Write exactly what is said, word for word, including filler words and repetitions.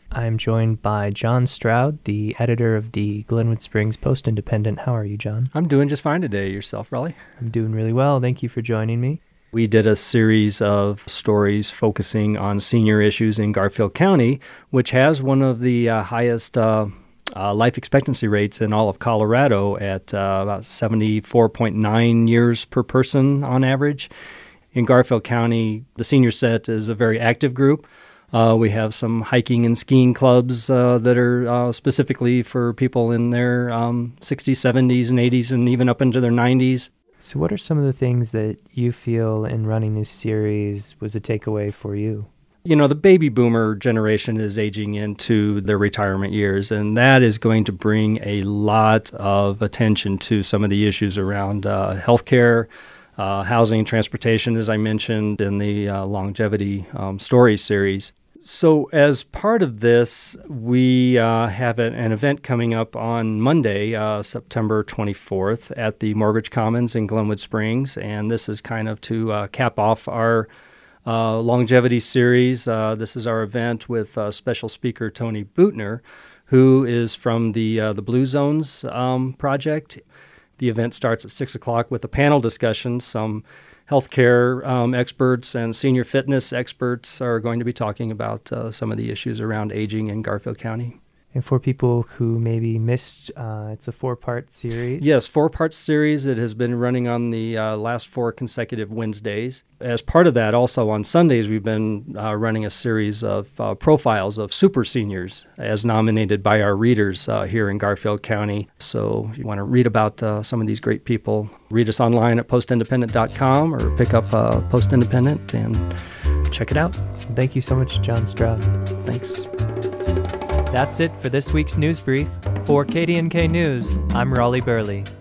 I'm joined by John Stroud, the editor of the Glenwood Springs Post-Independent. How are you, John? I'm doing just fine today. Yourself, Raleigh? I'm doing really well. Thank you for joining me. We did a series of stories focusing on senior issues in Garfield County, which has one of the uh, highest uh, uh, life expectancy rates in all of Colorado at uh, about seventy-four point nine years per person on average. In Garfield County, the senior set is a very active group. Uh, we have some hiking and skiing clubs uh, that are uh, specifically for people in their um, sixties, seventies, and eighties, and even up into their nineties. So what are some of the things that you feel in running this series was a takeaway for you? You know, the baby boomer generation is aging into their retirement years, and that is going to bring a lot of attention to some of the issues around uh, healthcare, uh, housing, transportation, as I mentioned in the uh, longevity um, stories series. So as part of this, we uh, have an, an event coming up on Monday, uh, September twenty-fourth, at the Mortgage Commons in Glenwood Springs, and this is kind of to uh, cap off our uh, longevity series. Uh, this is our event with uh, special speaker Tony Bootner, who is from the uh, the Blue Zones um, project. The event starts at six o'clock with a panel discussion. Some healthcare um, experts and senior fitness experts are going to be talking about uh, some of the issues around aging in Garfield County. And for people who maybe missed, uh, it's a four-part series. Yes, four-part series. It has been running on the uh, last four consecutive Wednesdays. As part of that, also on Sundays, we've been uh, running a series of uh, profiles of super seniors as nominated by our readers uh, here in Garfield County. So if you want to read about uh, some of these great people, read us online at post independent dot com or pick up uh, Post Independent and check it out. Thank you so much, John Stroud. Thanks. That's it for this week's News Brief. For K D N K News, I'm Raleigh Burley.